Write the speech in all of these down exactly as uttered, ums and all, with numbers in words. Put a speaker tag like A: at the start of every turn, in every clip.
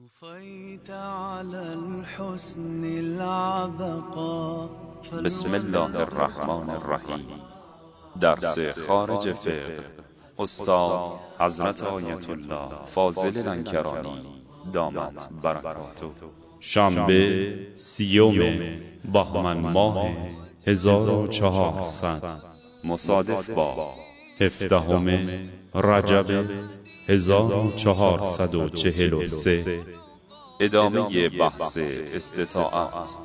A: بسم الله الرحمن الرحیم. درس خارج فقه، استاد حضرت آیت الله فاضل لنکرانی دامت برکاته.
B: شنبه سیوم بهمن ماه هزار و چهارصد
A: مصادف با
B: هفدهم رجب هزار و چهارصد و چهل و سه.
A: ادامه بحث استطاعت.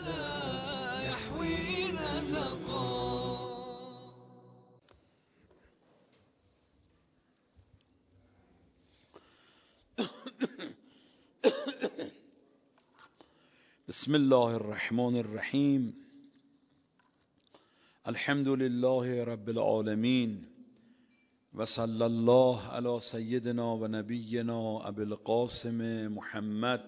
C: بسم الله الرحمن الرحیم. الحمد لله رب العالمین و صلی الله علی سیدنا و نبینا ابی القاسم محمد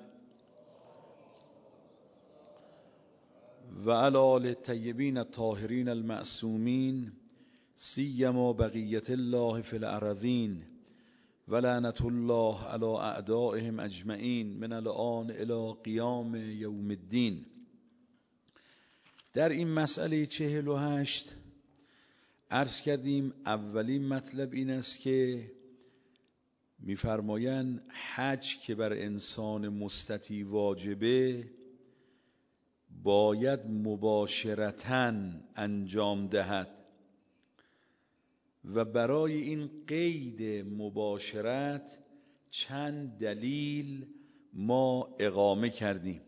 C: و علی آل الطیبین الطاهرین المعصومین سیما بقیت الله فی الارضین و لعنت الله علی اعدائهم اجمعین من الآن الی قیام یوم الدین. در این مسئله چهل و هشت عرض کردیم اولین مطلب این است که می‌فرمایند حج که بر انسان مستطیع واجبه باید مباشرتاً انجام دهد و برای این قید مباشرت چند دلیل ما اقامه کردیم.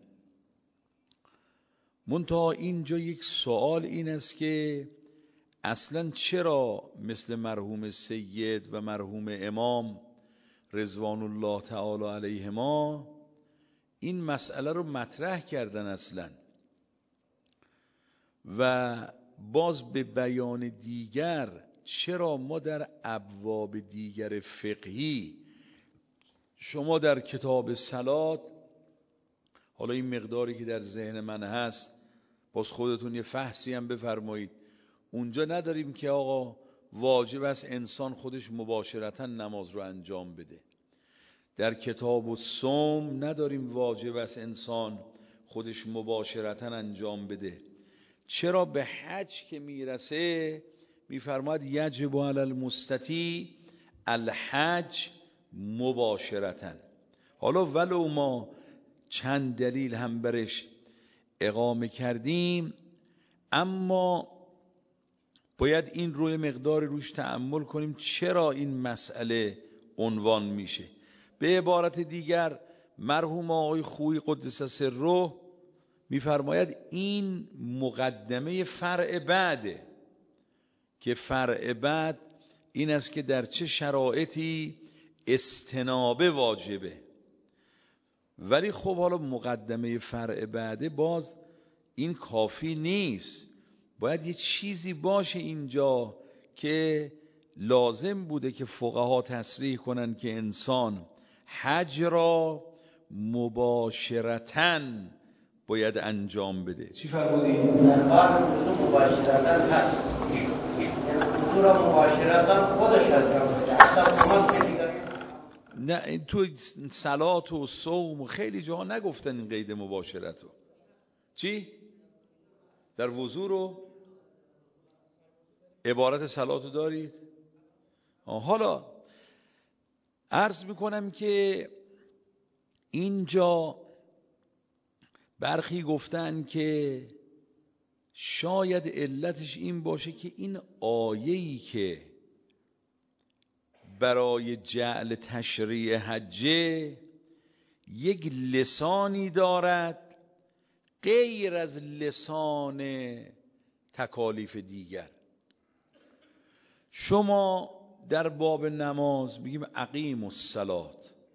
C: منتها اینجا یک سوال این است که اصلا چرا مثل مرحوم سید و مرحوم امام رضوان الله تعالی علیهما این مسئله رو مطرح کردن اصلا و باز به بیان دیگر چرا ما در ابواب دیگر فقهی شما در کتاب صلات، حالا این مقداری که در ذهن من هست باز خودتون یه فحصی هم بفرمایید، اونجا نداریم که آقا واجب است انسان خودش مباشرتا نماز رو انجام بده. در کتاب الصوم نداریم واجب است انسان خودش مباشرتا انجام بده. چرا به حج که میرسه میفرماید یجب علی المستطیع الحج مباشرتا؟ حالا ولو ما چند دلیل هم برش اقامه کردیم، اما باید این روی مقدار روش تأمل کنیم چرا این مسئله عنوان میشه. به عبارت دیگر مرحوم آقای خویی قدس سره میفرماید این مقدمه فرع بعده که فرع بعد این است که در چه شرایطی استنابه واجبه. ولی خب حالا مقدمه فرع بعده باز این کافی نیست، باید یه چیزی باشه اینجا که لازم بوده که فقها تصریح کنن که انسان حج را مباشرتاً باید انجام بده. چی فرمودی؟
D: در باب وضو مباشرتاً هست، یعنی وضو را مباشرتاً خودش انجام بده، اصلا کمک که دیگری
C: نه. تو صلات و صوم و خیلی جاها نگفتن این قید مباشرت رو. چی؟ در وضو رو عبارت صلات رو دارید؟ حالا عرض میکنم که اینجا برخی گفتن که شاید علتش این باشه که این آیه‌ای که برای جعل تشریع حجه یک لسانی دارد غیر از لسان تکالیف دیگر. شما در باب نماز میگیم اقیموا الصلاة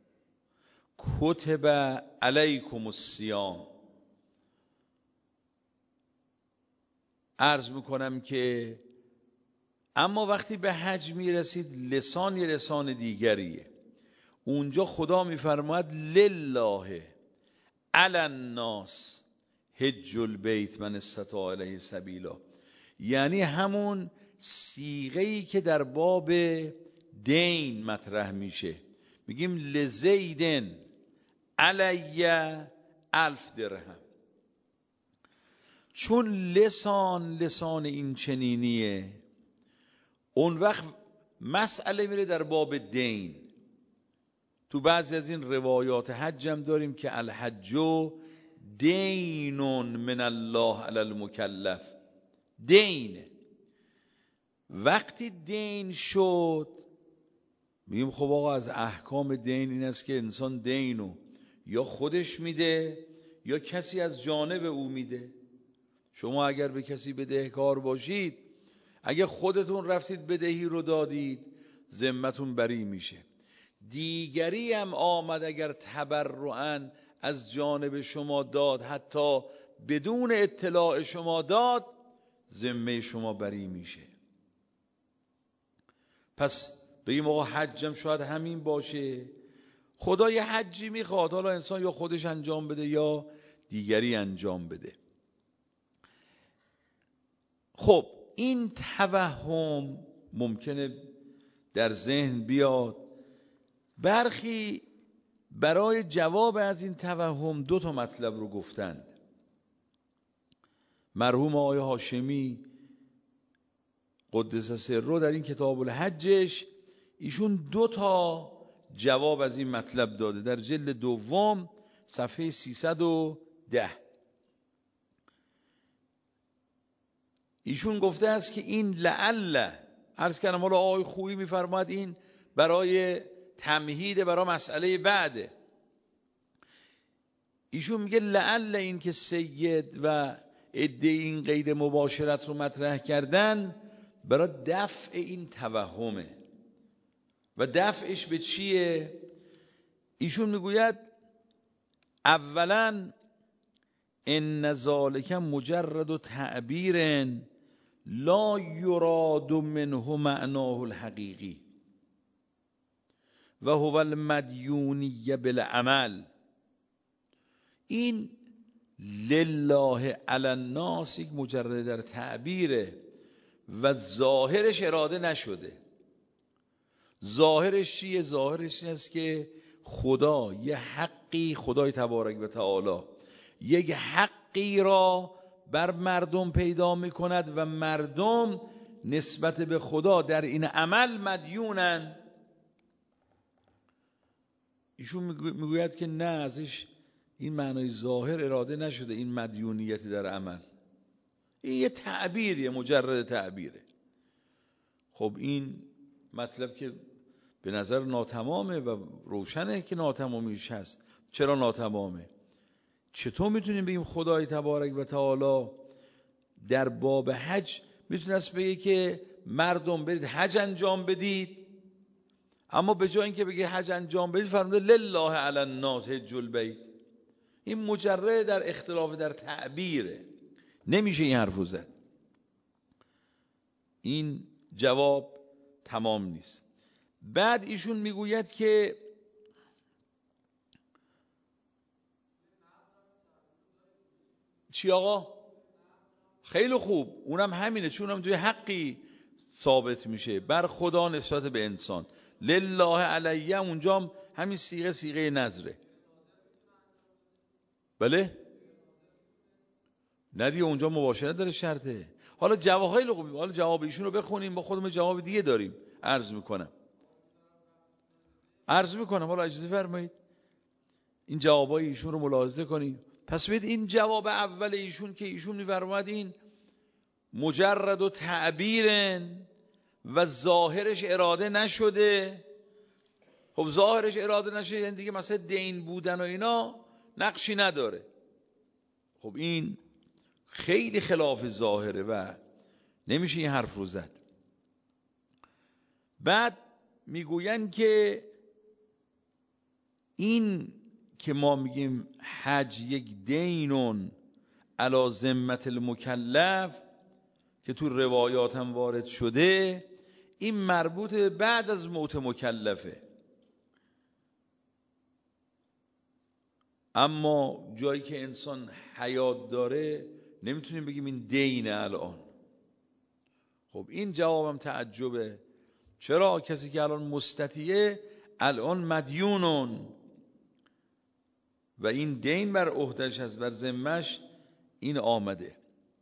C: کتب علیکم الصیام. عرض میکنم که اما وقتی به حج میرسید لسان یه لسان دیگریه. اونجا خدا میفرماید لله علی الناس حج البیت من استطاع الیه سبیلا، یعنی همون صیغه‌ای که در باب دین مطرح میشه. میگیم لزیدن علیه الف درهم. چون لسان لسان این چنینیه، اون وقت مسئله میره در باب دین. تو بعضی از این روایات حج هم داریم که الحج دین من الله علی المکلف. دین وقتی دین شد میگیم خب آقا از احکام دین این است که انسان دینو یا خودش میده یا کسی از جانب او میده. شما اگر به کسی بدهکار باشید، اگه خودتون رفتید بدهی رو دادید، ذمتون بری میشه. دیگری هم آمد اگر تبرعاً از جانب شما داد، حتی بدون اطلاع شما داد، ذمه شما بری میشه. پس بگیم آقا حجم شاید همین باشه. خدا یه حجی میخواد، حالا انسان یا خودش انجام بده یا دیگری انجام بده. خب این توهم ممکنه در ذهن بیاد. برخی برای جواب از این توهم دو تا مطلب رو گفتند. مرحوم آقای هاشمی قدس سره در این کتاب الحجش ایشون دو تا جواب از این مطلب داده در جلد دوم صفحه سیصد و ده. ایشون گفته است که این لعل، عرض کردم حالا آقای خویی میفرماد این برای تمهید برای مسئله بعده. ایشون میگه لعل این که سید و عده این قید مباشرت رو مطرح کردن برای دفع این توهمه. و دفعش به چیه؟ ایشون میگوید اولا ان ذالک مجرد تعبیر لا یراد منه معناه الحقیقی و هو المدیونی بالعمل. این لله علی الناس یک مجرد در تعبیره و ظاهرش اراده نشده. ظاهرش چیه؟ ظاهرش این است که خدا یه حقی، خدای تبارک و تعالی یک حقی را بر مردم پیدا می کند و مردم نسبت به خدا در این عمل مدیونن. ایشون میگوید که نه، ازش این معنای ظاهر اراده نشده، این مدیونیت در عمل. این یه تعبیریه، مجرد تعبیره. خب این مطلب که به نظر ناتمامه و روشنه که ناتمامیش هست. چرا ناتمامه؟ چطور میتونیم بگیم خدای تبارک و تعالی در باب حج میتونست بگه که مردم برید حج انجام بدید، اما به جای اینکه بگه حج انجام بدید فرموده لله علی الناس حج البیت. این مجرد در اختلاف در تعبیره، نمیشه این حرفو زد. این جواب تمام نیست. بعد ایشون میگوید که چی آقا؟ خیلی خوب، اونم همینه، چون اونم توی حقی ثابت میشه بر خدا نسبت به انسان. لله علیه اونجا همین صیغه صیغه نظره. بله؟ ندیه اونجا مباشرت داره شرطه. حالا جواب خیلی خوب، حالا جواب ایشون رو بخونیم، با خودمون جواب دیگه داریم. عرض میکنم عرض میکنم حالا اجازه فرمایید این جوابای ایشون رو ملاحظه کنید. پس ببینید این جواب اول ایشون که ایشون میفرماد این مجرد و تعبیرن و ظاهرش اراده نشده. خب ظاهرش اراده نشده یعنی دیگه مثلا دین بودن و اینا نقشی نداره. خب این خیلی خلاف ظاهره و نمیشه این حرف رو زد. بعد میگوین که این که ما میگیم حج یک دینون علی ذمت المکلف که تو روایات هم وارد شده، این مربوط بعد از موت مکلفه. اما جایی که انسان حیات داره نمیتونیم بگیم این دینه الان. خب این جوابم تعجبه. چرا؟ کسی که الان مستطیعه الان مدیونون. و این دین بر عهده‌اش هست، بر ذمه‌اش این آمده.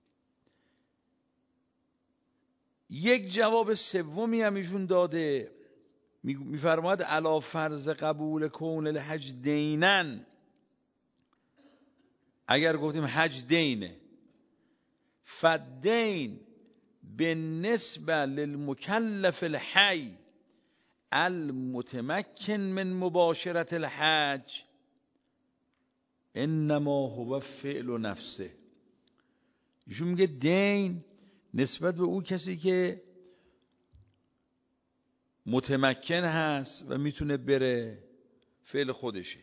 C: یک جواب سومی هم ایشون داده، میفرماید علی فرض قبول کون الحج دینن، اگر گفتیم حج دینه، فالدین بالنسبه للمکلف الحی المتمکن من مباشرت الحج انما هو فعل نفسه. ایشون میگه دین نسبت به او کسی که متمکن هست و میتونه بره، فعل خودشه.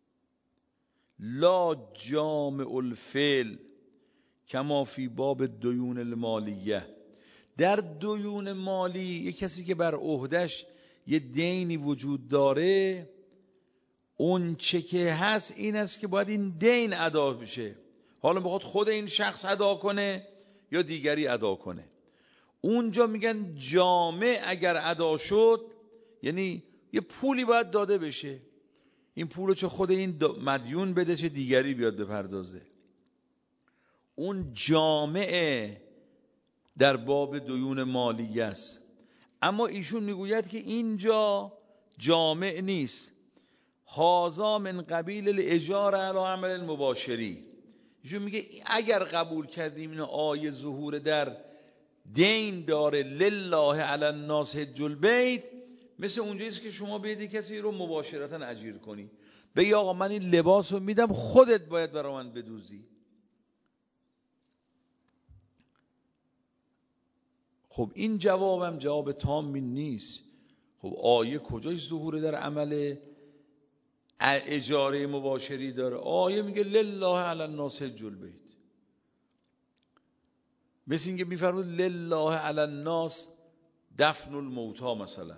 C: لا جامع الفعل کما فی باب دیون المالیه. در دیون مالی یک کسی که بر عهدهش یه دینی وجود داره، اون چه که هست این است که باید این دین ادا بشه. حالا میخواد خود این شخص ادا کنه یا دیگری ادا کنه. اونجا میگن جامع اگر ادا شد، یعنی یه پولی باید داده بشه، این پولو چه خود این مدیون بده چه دیگری بیاد بپردازه. اون جامعه در باب دیون مالی است. اما ایشون میگوید که اینجا جامع نیست، هازا من قبیل الاجاره علی عمل المباشری. ایشون میگه اگر قبول کردیم این آیه ظهور در دین داره لله علی الناس حج البیت، مثل اونجاییست که شما بیدی کسی رو مباشرتا اجیر کنی، بگی آقا من این لباس رو میدم خودت باید برای من بدوزی. خب این جوابم جواب تامی نیست. خب آیه کجاش ظهور در عمل اجاره مباشری داره؟ آیه میگه لله علی الناس حج البیت. مثل اینکه میفرمود لله علی الناس دفن الموتی مثلا.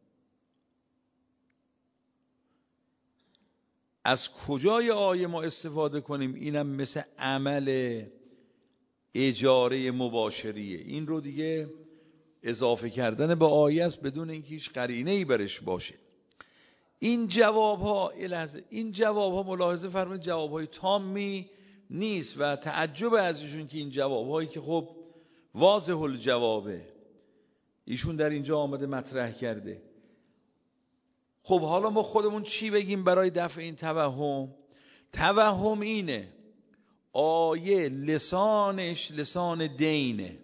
C: از کجای آیه ما استفاده کنیم؟ اینم مثل عمل اجاره مباشریه. این رو دیگه اضافه کردن به آیه است بدون اینکه هیچ قرینه‌ای برش باشه. این جواب ها الهزه این جواب ها ملاحظه فرمایید جواب های تامی نیست و تعجب از ایشون که این جواب هایی که خب واضح الجوابه ایشون در اینجا آمده مطرح کرده. خب حالا ما خودمون چی بگیم برای دفع این توهم؟ توهم اینه آیه لسانش لسان دینه،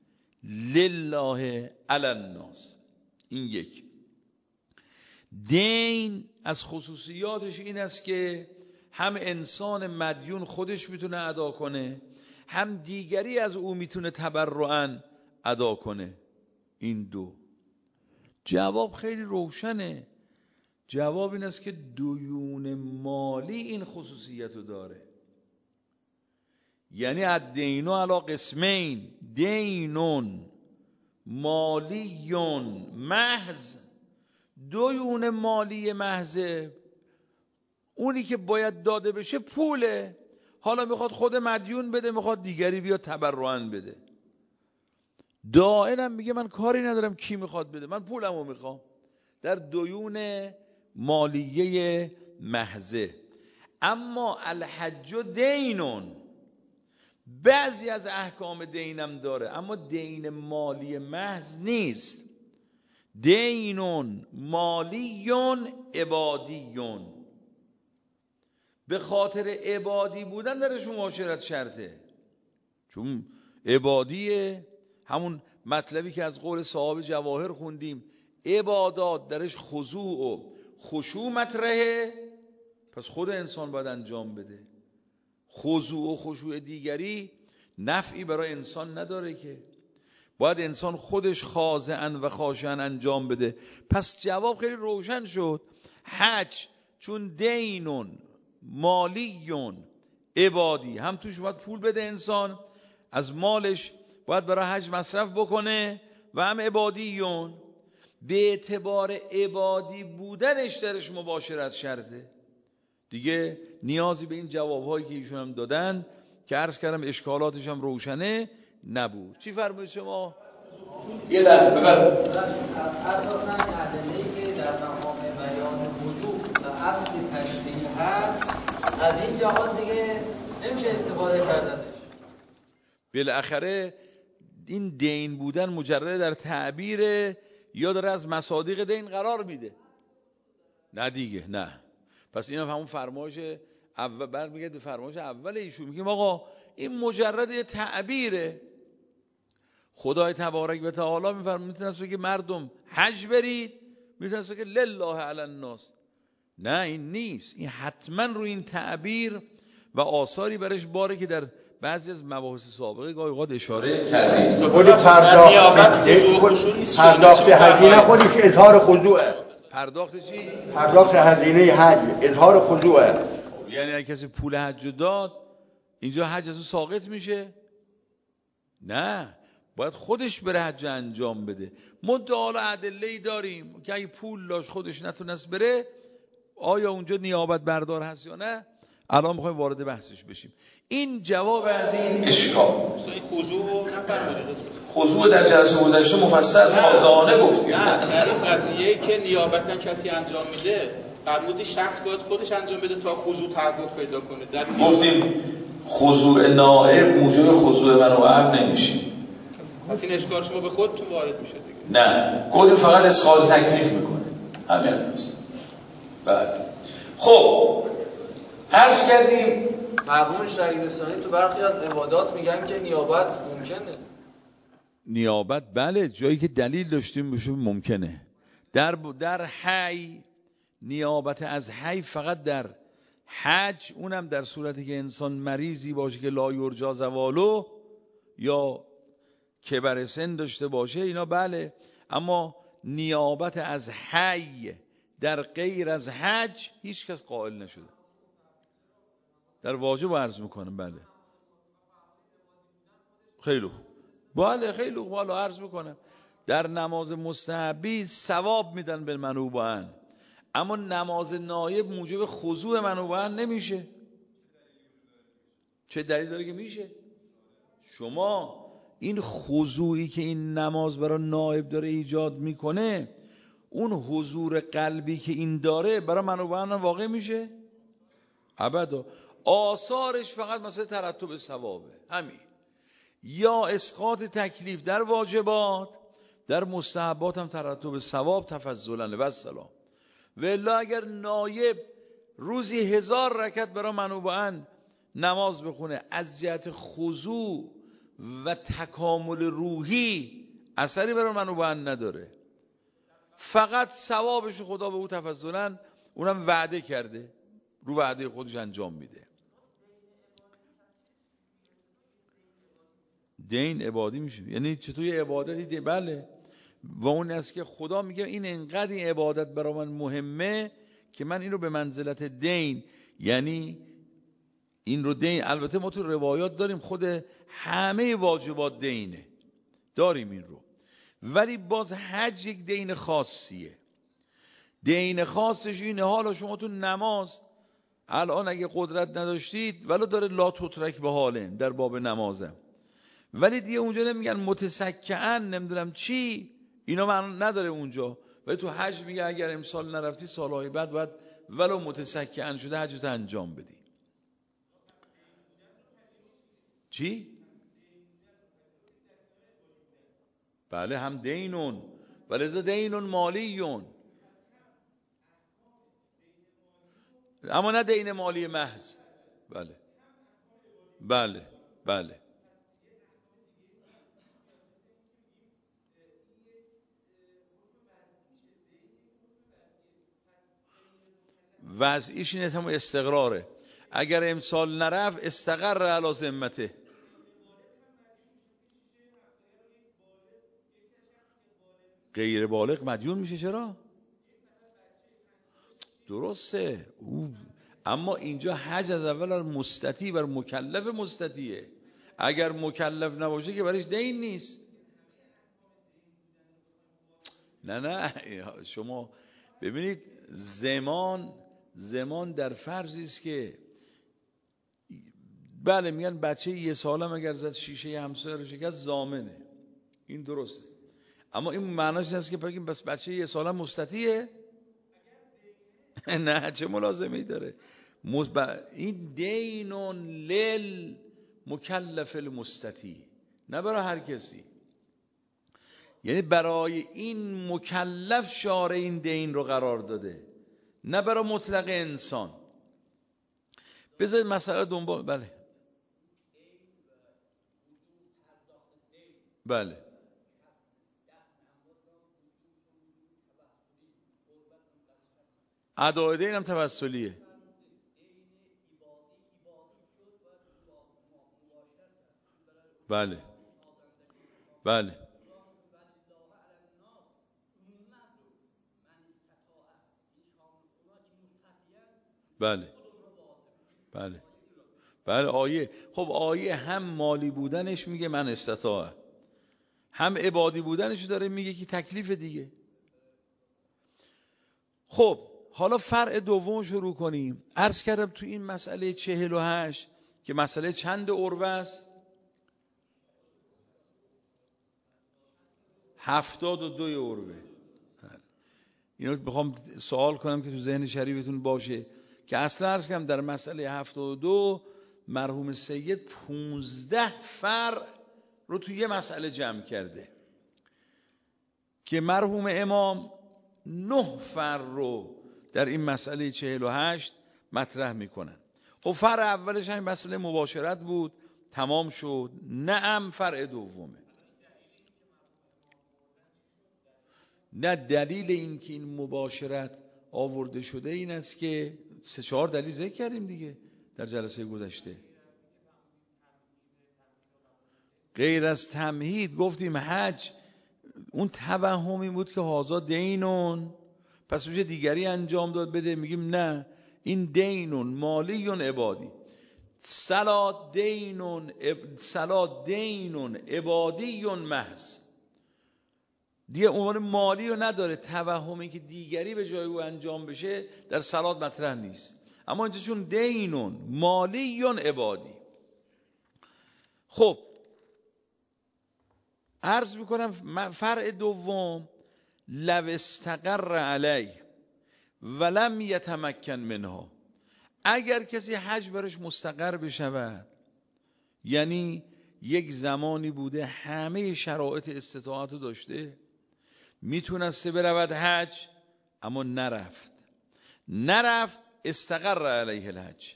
C: لله علی الناس. این یک. دین از خصوصیاتش این است که هم انسان مدیون خودش میتونه ادا کنه، هم دیگری از او میتونه تبرعاً ادا کنه. این دو. جواب خیلی روشنه. جواب این است که دیون مالی این خصوصیت رو داره. یعنی الدین علی قسمین، دینون مالیون محض. دیون مالی محض اونی که باید داده بشه پوله. حالا میخواد خود مدیون بده، میخواد دیگری بیاد تبرعاً بده. دائنم میگه من کاری ندارم کی میخواد بده، من پولمو میخوام. در دیون مالیه محضه. اما الحج دینون، بعضی از احکام دینم داره اما دین مالی محض نیست. دینون مالیون عبادیون. به خاطر عبادی بودن درش مباشرت شرطه، چون عبادیه، همون مطلبی که از قول صاحب جواهر خوندیم، عبادات درش خضوع و خشوع مطرحه، پس خود انسان باید انجام بده. خضوع و خشوع دیگری نفعی برای انسان نداره که، باید انسان خودش خاضعاً و خاشعاً انجام بده. پس جواب خیلی روشن شد. حج چون دینون مالیون عبادی، هم توش باید پول بده انسان، از مالش باید برای حج مصرف بکنه، و هم عبادیون، به اعتبار عبادی بودنش درش مباشرت شرطه دیگه. نیازی به این جوابهایی که ایشون هم دادن که عرض کردم اشکالاتش هم روشنه نبود. چی فرمایید شما؟
D: یه لحظه بفرمایید. اساساً ادله‌ای که در مقام بیان وجوب و اصل تشریع هست
E: از این جهان دیگه نمیشه استفاده کرد ازش.
C: بالاخره این دین بودن مجرد در تعبیره یا داره از مصادیق دین قرار میده؟ نه دیگه، نه. پس این هم همون فرمایش اول برمیگرده به فرمایش اول ایشون، میگیم آقا این مجرد یه تعبیره. خدای تبارک و تعالی میفرماید میتونست بگه مردم حج برید، میتونست بگه لله علی الناس. نه این نیست، این حتما روی این تعبیر و آثاری برش باره که در بعضی از مباحث سابقه گاهی اوقات اشاره کردیم.
F: خود پرداخت هزینه خودش اظهار خضوعه.
C: پرداخت چی؟
F: پرداخت هزینه حج اظهار خضوعه.
C: یعنی اگه کسی پول حج داد اینجا حج از اون ساقط میشه؟ نه، باید خودش بره حج انجام بده. مدعا ادله‌ای داریم که اگه پول داشت خودش نتونست بره، آیا اونجا نیابت بردار هست یا نه؟ الان میخوایم وارد بحثش بشیم. این جواب از این اشکال.
G: خضوع نفرمودید.
C: خضوع در جلسه گذشته مفصل خازانه گفتیم.
G: نه در این قضیه که نیابت کسی انجام میده، فرمودی شخص باید خودش انجام بده تا خضوع تحقق پیدا کنه. در
C: گفتیم خضوع نائب موجب خضوع من و عبد نمیشه.
G: پس این اشکال شما به خودتون وارد میشه دیگه.
C: نه، گفتیم فقط اسقاط تکلیف میکنه. همین است. بعد خب عرض کردیم
E: مرحوم شهیدستانی تو برخی از عبادات میگن که نیابت ممکنه.
C: نیابت بله، جایی که دلیل داشتیم بشه ممکنه. در در حی نیابت از حی فقط در حج، اونم در صورتی که انسان مریضی باشه که لا یرجا زوالو یا کبر سن داشته باشه، اینا بله. اما نیابت از حی در غیر از حج هیچ کس قائل نشده. در واجب عرض میکنم. بله خیلی خوب، بله خیلی خوب، حالا عرض میکنم در نماز مستحبی ثواب میدن به منوبان، اما نماز نایب موجب خضوع منوبان نمیشه. چه دلیل داره که میشه؟ شما این خضوعی که این نماز برای نایب داره ایجاد میکنه، اون حضور قلبی که این داره برای منوبان واقع میشه؟ ابدا. آثارش فقط مثلا ترتب ثوابه، همین. یا اسقاط تکلیف در واجبات، در مستحبات هم ترتب ثواب تفضلا و السلام. والا اگر نایب روزی هزار رکعت برای منوبان نماز بخونه، از جهت خضوع و تکامل روحی اثری برای منوبان نداره، فقط ثوابش خدا به او تفضلا اونم وعده کرده، رو وعده خودش انجام میده. دین عبادی میشه. یعنی چطور یه عبادتی ده؟ بله، و اون است که خدا میگه این انقدر این عبادت برای من مهمه که من این رو به منزلت دین، یعنی این رو دین. البته ما تو روایات داریم خود همه واجبات دینه، داریم این رو، ولی باز حج یک دین خاصیه. دین خاصش اینه، حالا شما تو نماز الان اگه قدرت نداشتید ولی داره لا تترک به حاله در باب نمازم، ولی دیگه اونجا نمیگن متسکعن نمیدونم چی، اینا معنی نداره اونجا. ولی تو حج میگه اگر امسال نرفتی سالهای بعد باید ولو متسکعن شده حجت انجام بدی. چی؟ بله هم دینون ولی ازا دینون مالیون، اما نه دین مالی محض. بله بله بله. وضعیش اینه، هم استقراره. اگر امسال نرفت استقر علی ذمته. غیر بالغ مدیون میشه. چرا؟ درسته او، اما اینجا حج از اول مستطیع بر مکلف مستطیعه. اگر مکلف نباشه که برایش دین نیست. نه نه شما ببینید، زمان زمان در فرضی است که بله میگن بچه یه سالم اگر زد شیشه همسایه رو شکست ضامنه، این درسته، اما این معناش نیست که بگیم بس بچه یه سالم مستطیعه. نه، چه ملازمه‌ای داره؟ این دینون لل مکلف المستطیع، نه برای هر کسی، یعنی برای این مکلف شارع این دین رو قرار داده، نه برای مطلق انسان. بذارید مسئله دنبال. بله بله ادای دین هم توسلیه. بله بله بله بله بله آیه. خب آیه هم مالی بودنش میگه من استطاع، هم عبادی بودنش داره میگه که تکلیف دیگه. خب حالا فرع دوم شروع کنیم. عرض کردم تو این مسئله چهل و هشت که مسئله چند عروه است؟ هفتاد و دوی عروه. اینو بخوام سوال کنم که تو ذهن شریفتون باشه که اصلا عرض کردم در مسئله هفتاد و دو مرحوم سید پونزده فرع رو تو یه مسئله جمع کرده که مرحوم امام نه فرع رو در این مسئله چهل و هشت مطرح میکنن. خب فرع اولش همین مسئله مباشرت بود، تمام شد. نعم فرع دومه. نه دلیل این که این مباشرت آورده شده این است که سه چهار دلیل ذکر کردیم دیگه در جلسه گذشته. غیر از تمهید گفتیم حج اون توهمی بود که هازا دینون پس میشه دیگری انجام داد بده، میگیم نه این دینون مالیون عبادی. صلات دینون اب... صلات دینون عبادیون محض دیگه عنوان مالی رو نداره. توهمی که دیگری به جای او انجام بشه در صلات مطرح نیست، اما اینجا چون دینون مالیون عبادی. خب عرض میکنم فرع دوم لو استقر علی ولم یتمکن منها، اگر کسی حج برش مستقر بشود، یعنی یک زمانی بوده همه شرایط استطاعت رو داشته، میتونسته برود حج اما نرفت نرفت استقر علیه الحج.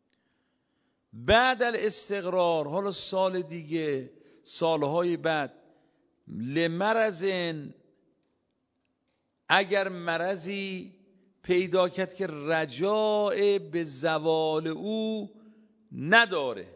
C: بعد الاستقرار، حالا سال دیگه سالهای بعد، لمرضن، اگر مرضی پیدا کرد که رجاء به زوال او نداره،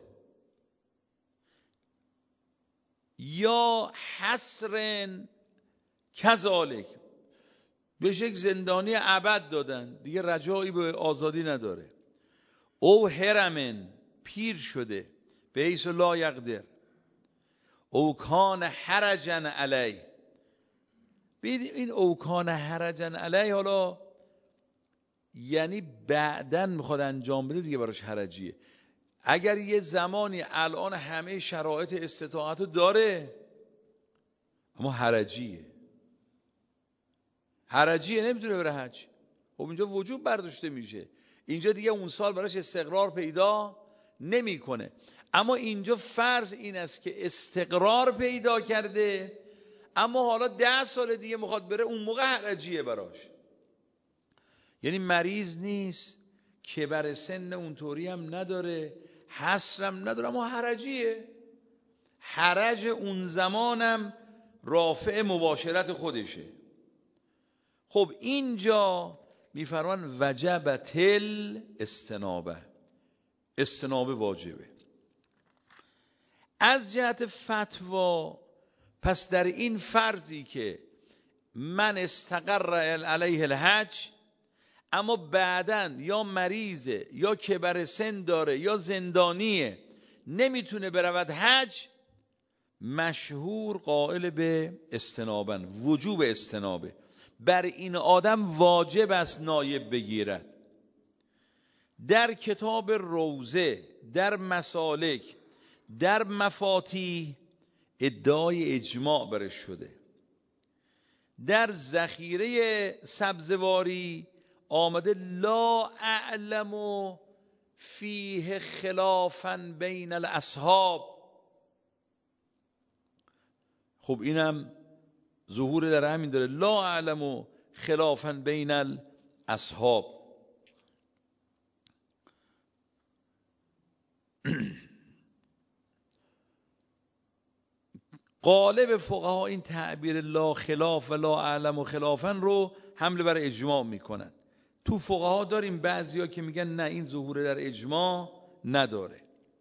C: یا حسرن کذالک، بهش یک زندانی ابد دادن دیگه رجایی به آزادی نداره، او هرمن پیر شده به حیث لا یقدر، او کان حرجن علی. ببینید این او کان حرجن علی حالا یعنی بعدن میخواد انجام بده دیگه براش حرجیه. اگر یه زمانی الان همه شرایط استطاعتو داره اما حرجیه حرجیه نمیتونه بره حج، خب اینجا وجوب برداشته میشه، اینجا دیگه اون سال براش استقرار پیدا نمیکنه. اما اینجا فرض این است که استقرار پیدا کرده اما حالا ده سال دیگه میخواد بره، اون موقع حرجیه براش، یعنی مریض نیست، کبر سن اونطوری هم نداره، حسرم نداره، اما حرجیه. حرج اون زمانم رافع مباشرت خودشه. خب اینجا میفرمان وجبت الاستنابه، استنابه واجبه. از جهت فتوا پس در این فرضی که من استقر علیه الحج اما بعدن یا مریضه یا کبر سن داره یا زندانیه نمیتونه برود حج، مشهور قائل به استنابن، وجوب استنابه، بر این آدم واجب است نایب بگیرد. در کتاب روزه، در مسالک، در مفاتیح ادعای اجماع برش شده. در ذخیره سبزواری آمده لا اعلم فیه خلافا بین الاصحاب. خب اینم ظهور در همین داره، لا اعلم خلافا بین الاصحاب. غالب فقها این تعبیر لا خلاف و لا اعلم و خلافا رو حمل بر اجماع میکنن. تو فقها داریم بعضیا که میگن نه این ظهور در اجماع نداره.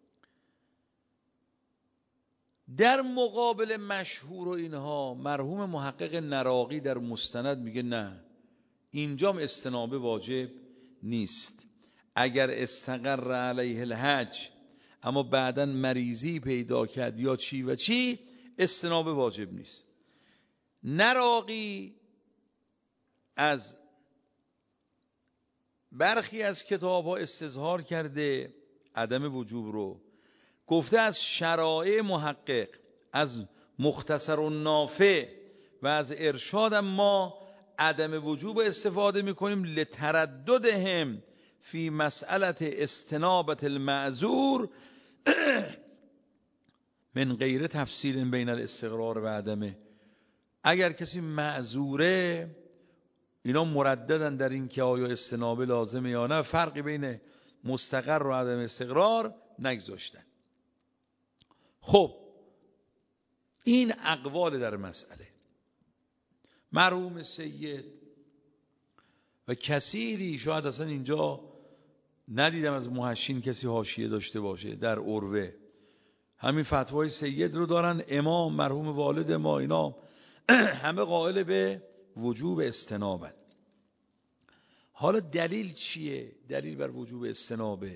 C: در مقابل مشهور و اینها مرحوم محقق نراقی در مستند میگه نه اینجام استنابه واجب نیست. اگر استقر علیه الحج اما بعداً مریضی پیدا کرد یا چی و چی، استنابه واجب نیست. نراقی از برخی از کتاب ها استظهار کرده عدم وجوب رو، گفته از شرائع محقق، از مختصر و نافع و از ارشاد ما عدم وجوب استفاده میکنیم لترددهم فی مسئله استنابت المعذور من غیر تفصیل بین الاستقرار و عدمه. اگر کسی معذوره اینا مرددن در این که آیا استنابه لازمه یا نه، فرقی بین مستقر و عدم استقرار نگذاشتن. خب این اقوال در مسئله. مرحوم سید و کثیری، شاید اصلا اینجا ندیدم از محشین کسی حاشیه داشته باشه، در عروه همین فتوای سید رو دارن. امام مرحوم والد ما اینا همه قائل به وجوب استنابه. حالا دلیل چیه؟ دلیل بر وجوب استنابه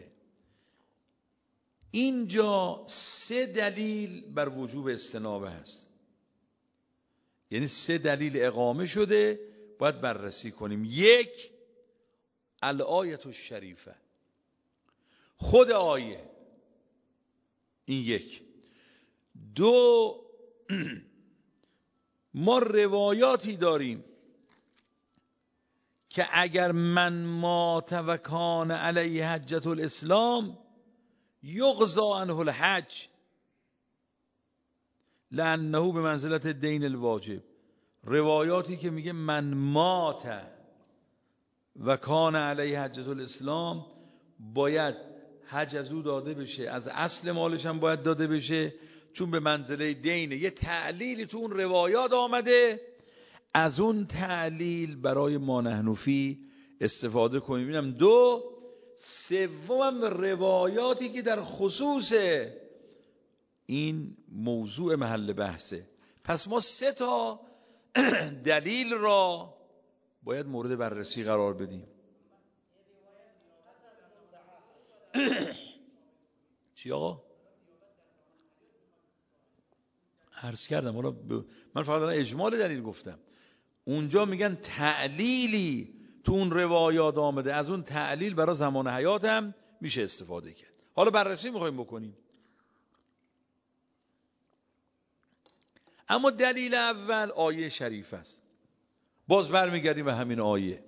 C: اینجا سه دلیل بر وجوب استنابه هست، یعنی سه دلیل اقامه شده، باید بررسی کنیم. یک، الآیت الشریفه، خود آیه، این یک. دو، ما روایاتی داریم که اگر من مات و کان علیه حجة الاسلام یقضی عنه الحج لانه به منزلت دین الواجب. روایاتی که میگه من مات و کان علیه حجة الاسلام باید حج از او داده بشه، از اصل مالش هم باید داده بشه، چون به منزله دینه. یه تعلیلی تو اون روایات آمده، از اون تعلیل برای ما نحنفی استفاده کنیم. اینم دو. سوم روایاتی که در خصوص این موضوع محل بحثه. پس ما سه تا دلیل را باید مورد بررسی قرار بدیم. چی آقا؟ عرض کردم حالا ب... من فقط اجمال دلیل گفتم. اونجا میگن تعلیلی تو اون روایات آمده، از اون تعلیل برای زمان حیات هم میشه استفاده کرد. حالا بررسی میخوایم بکنیم. اما دلیل اول آیه شریف است. باز برمیگردیم به همین آیه.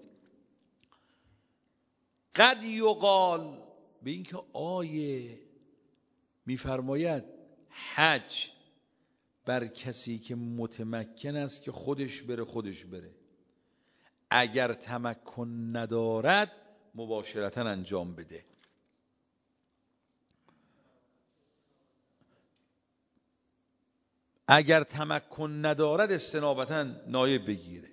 C: قد یقال، به این که آیه میفرماید حج بر کسی که متمکن است که خودش بره خودش بره، اگر تمکن ندارد مباشرتا انجام بده. اگر تمکن ندارد استنابتا نایب بگیره.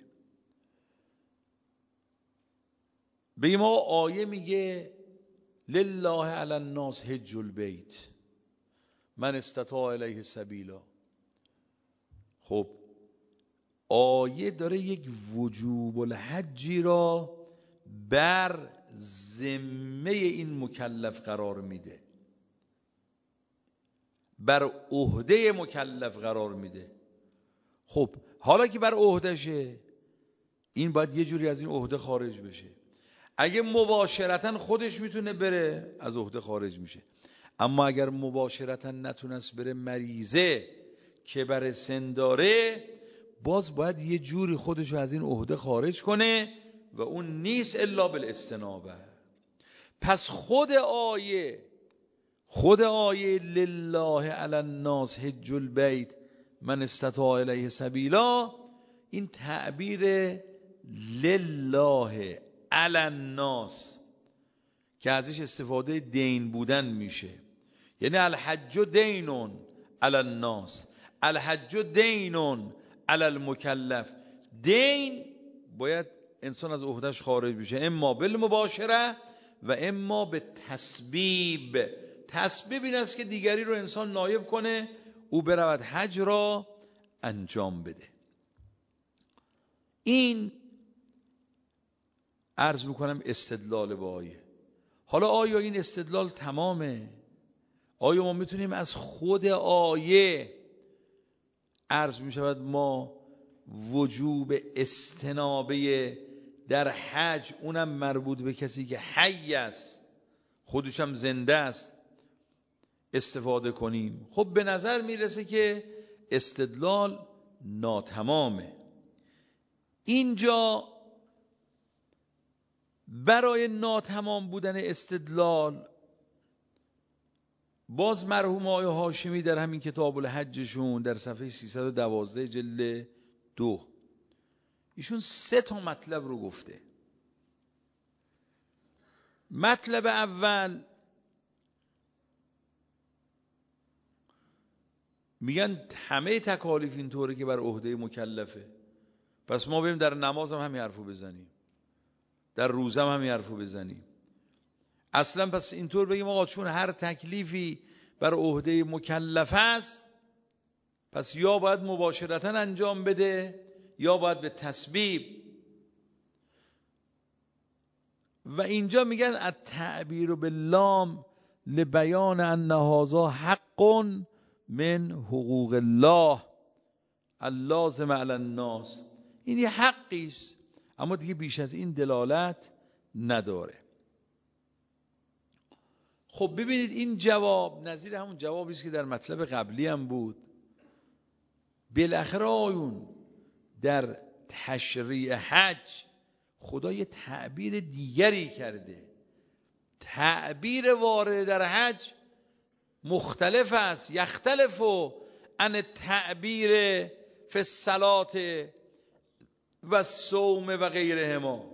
C: به ما آیه میگه لله علی الناس حج البیت من استطاع الیه سبیلا. خب آیه داره یک وجوب الحجی را بر ذمه این مکلف قرار میده، بر عهده مکلف قرار میده. خب حالا که بر عهدشه، این باید یه جوری از این عهده خارج بشه. اگه مباشرتا خودش میتونه بره، از عهده خارج میشه. اما اگر مباشرتا نتونست بره، مریضه که بر سن داره، باز باید یه جوری خودشو از این عهده خارج کنه و اون نیست الا بالاستنابه. پس خود آیه خود آیه لله علی الناس حج البیت من استطاع الیه سبیلا، این تعبیر لله علی الناس که ازش استفاده دین بودن میشه، یعنی الحج دینون علی الناس، الحج دینون علی المکلف. دین باید انسان از عهدهش خارج بشه، اما بالمباشره و اما به تسبیب. تسبیب این است که دیگری رو انسان نایب کنه او برود حج را انجام بده. این عرض میکنم استدلال با آیه. حالا آیا این استدلال تمامه؟ آیا ما میتونیم از خود آیه عرض میشود ما وجوب استنابه در حج، اونم مربوط به کسی که حی است خودش هم زنده است، استفاده کنیم؟ خب به نظر میرسه که استدلال ناتمامه. اینجا برای ناتمام بودن استدلال باز مرحوم آقای هاشمی در همین کتاب الحجشون در صفحه سیصد و دوازده جلد دو ایشون سه تا مطلب رو گفته. مطلب اول میگن همه تکالیف اینطوره که بر عهده مکلفه، پس ما بریم در نماز هم همین حرفو بزنیم، در روزه هم همین حرفو بزنیم. اصلا پس اینطور بگیم آقا چون هر تکلیفی بر عهده مکلف است پس یا باید مباشرتا انجام بده یا باید به تسبیب. و اینجا میگن التعبیر باللام لبیان ان هذا حق من حقوق الله اللازم علی الناس. این یه حقی است اما دیگه بیش از این دلالت نداره. خب ببینید این جواب نظیر همون جوابی است که در مطلب قبلی هم بود. بالاخره آیون در تشریع حج خدا یه تعبیر دیگری کرده. تعبیر وارد در حج مختلف است، یختلف عن تعبیر فی الصلاة و الصوم و غیرهما.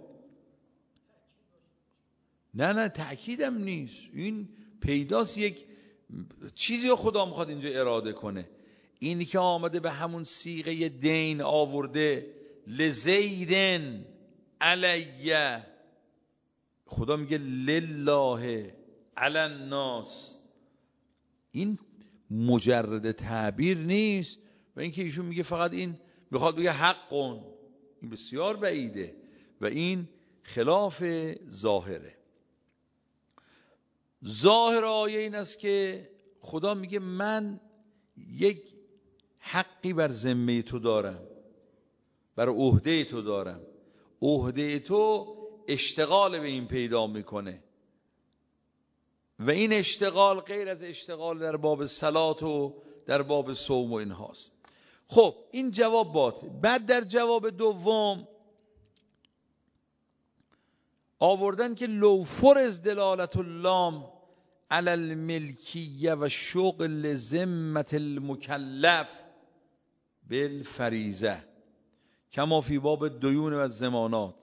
C: نه نه تأکیدم نیست، این پیداست یک چیزی رو خدا میخواد اینجا اراده کنه. اینی که آمده به همون صیغه دین آورده لزیدن علیه، خدا میگه لله علی الناس، این مجرد تعبیر نیست. و اینکه ایشون میگه فقط این بخواد بگه حقون، این بسیار بعیده و این خلاف ظاهره. ظاهر آیه این است که خدا میگه من یک حقی بر ذمه تو دارم، بر عهده تو دارم، عهده تو اشتغال به این پیدا میکنه و این اشتغال غیر از اشتغال در باب صلات و در باب صوم و این هاست. خب این جواب باطل. بعد در جواب دوم آوردن که لو فرض دلالت اللام علی الملکیه و شغل ذمت المکلف بالفریضه کما فی باب دیون و ضمانات.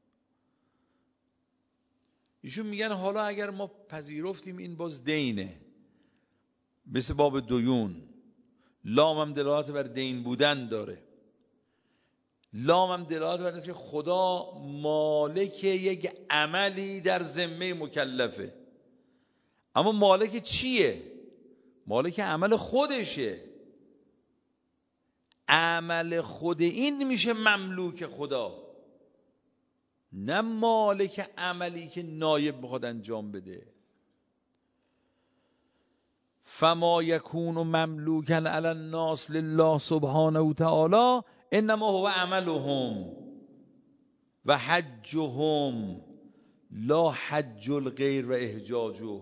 C: ایشون میگن حالا اگر ما پذیرفتیم این باز دینه مثل باب دیون، لام هم دلالت بر دین بودن داره، لام هم دلالت بر اینکه خدا مالک یک عملی در ذمه مکلفه. اما مالک چیه؟ مالک عمل خودشه. عمل خود این میشه مملوک خدا، نه مالک عملی که نایب بخواد انجام بده. فما یکون مملوکا علی الناس لله سبحانه و تعالی انما هو عملهم و حجهم لا حج الغیر و احجاجه.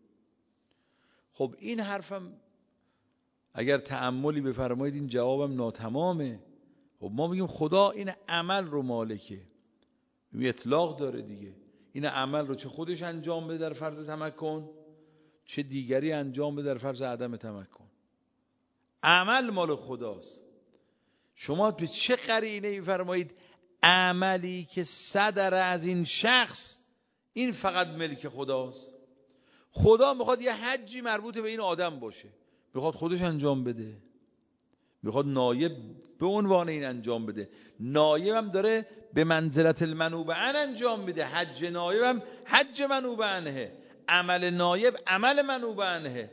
C: خب این حرفم اگر تأملی بفرمایید این جوابم ناتمامه. خب ما میگیم خدا این عمل رو مالکه، این اطلاق داره دیگه، این عمل رو چه خودش انجام بده در فرض تمکن، چه دیگری انجام بده در فرض عدم تمکن. عمل مال خداست. شما به چه قرینه ای فرمایید عملی که صدر از این شخص این فقط ملک خداست؟ خدا میخواد یه حجی مربوط به این آدم باشه، میخواد خودش انجام بده، میخواد نایب به عنوان این انجام بده. نایب هم داره به منزلت المنوب عنه انجام میده. حج نایب هم حج منوب عنه، عمل نایب عمل منوب عنه.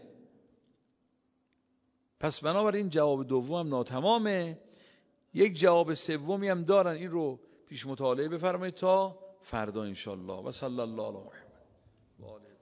C: پس بنابراین جواب دوم هم ناتمامه. یک جواب سومی هم دارن، این رو پیش مطالعه بفرمایید تا فردا انشالله. و صلی الله علی محمد و آله